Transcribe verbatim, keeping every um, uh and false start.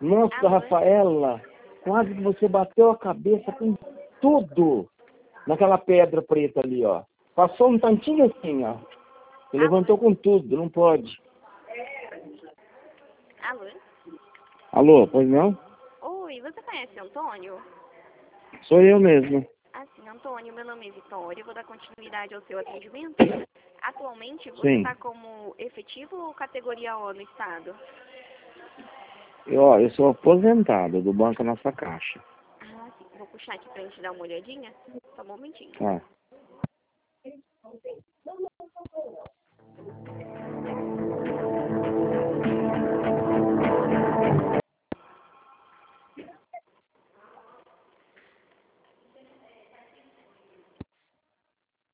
Nossa, Alô? Rafaela, quase que você bateu a cabeça com tudo naquela pedra preta ali, ó. Passou um tantinho assim, ó. Você levantou com tudo, não pode. Alô? Alô, pois não? Oi, você conhece Antônio? Sou eu mesmo. Assim, Antônio, meu nome é Vitória, eu vou dar continuidade ao seu atendimento. Atualmente, você Sim. está como efetivo ou categoria O no estado? Eu, ó, eu sou aposentado do Banco Nossa Caixa. Ah, sim. Vou puxar aqui pra gente dar uma olhadinha. Só um momentinho. Tá.